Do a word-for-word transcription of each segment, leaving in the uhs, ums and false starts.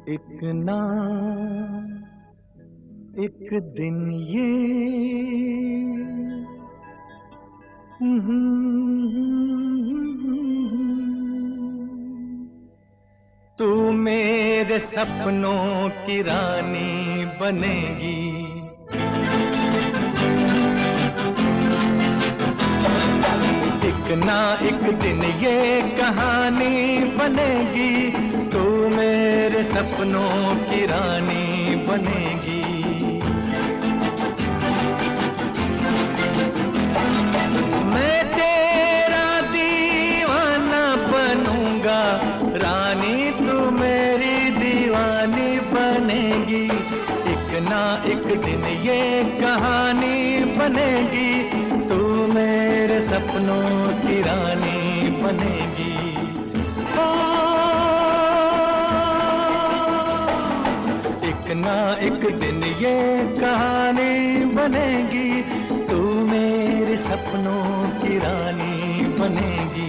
एक ना एक दिन ये तू मेरे सपनों की रानी बनेगी। एक ना एक दिन ये कहानी बनेगी, तू मेरे सपनों की रानी बनेगी। मैं तेरा दीवाना बनूंगा, रानी तू मेरी दीवानी बनेगी। एक ना एक दिन ये कहानी बनेगी, तू मेरे सपनों की रानी बनेगी। ओ, एक ना एक दिन ये कहानी बनेगी, तू मेरे सपनों की रानी बनेगी।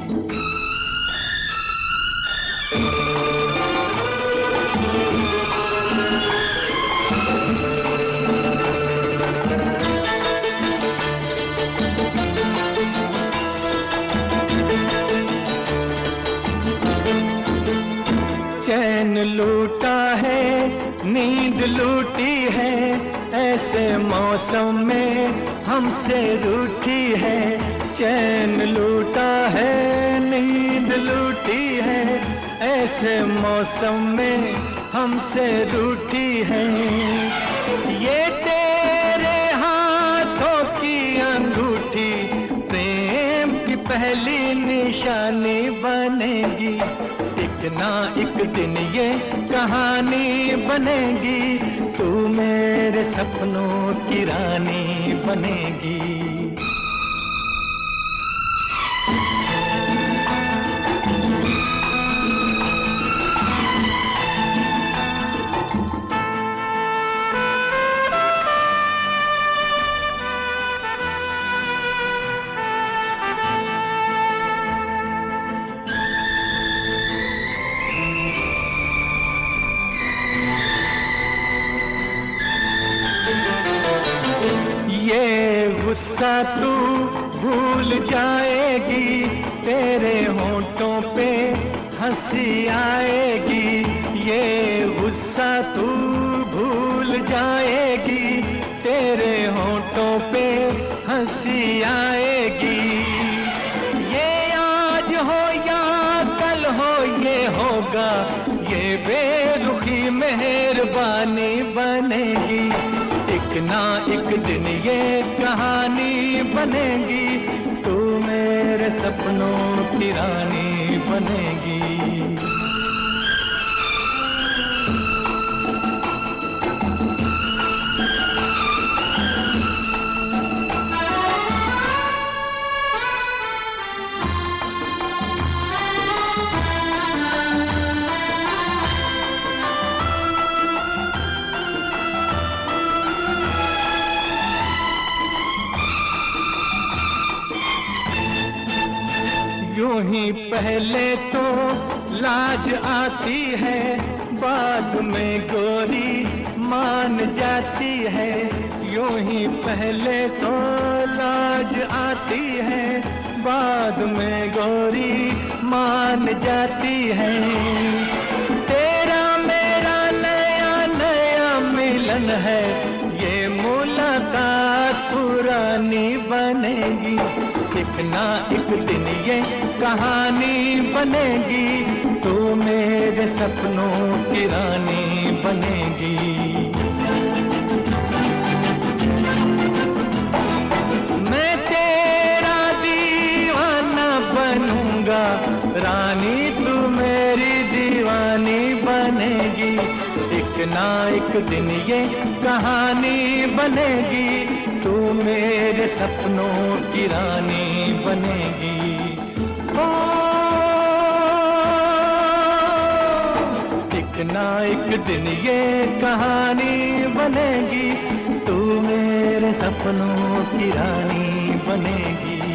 चैन लूटा है, नींद लूटी है, ऐसे मौसम में हमसे रूठी है। चैन लूटा है, नींद लूटी है, ऐसे मौसम में हमसे रूठी है। ये तेरे हाथों की अंगूठी प्रेम की पहली निशानी बनेगी। एक ना एक दिन ये कहानी बनेगी, तू मेरे सपनों की रानी बनेगी। ये गुस्सा तू भूल जाएगी, तेरे होंठों पे हंसी आएगी। ये गुस्सा तू भूल जाएगी, तेरे होंठों पे हंसी आएगी। ये आज हो या कल हो ये होगा, ये बेरुखी मेहरबानी बनेगी। एक ना एक दिन ये कहानी बनेगी, तू मेरे सपनों की रानी बनेगी। यूं ही पहले तो लाज आती है, बाद में गोरी मान जाती है। यूं ही पहले तो लाज आती है, बाद में गोरी मान जाती है। तेरा मेरा नया नया मिलन है, ये मुलाकात पुरानी बनेगी। एक ना एक दिन ये कहानी बनेगी, तू मेरे सपनों की रानी बनेगी। मैं तेरा दीवाना बनूंगा, रानी तू मेरी दीवानी बनेगी। एक ना एक दिन ये कहानी बनेगी, तू मेरे सपनों की रानी बनेगी। ओ, एक ना एक दिन ये कहानी बनेगी, तू मेरे सपनों की रानी बनेगी।